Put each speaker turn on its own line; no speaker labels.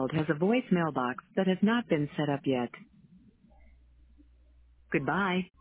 called has a voicemail box that has not been set up yet. Goodbye.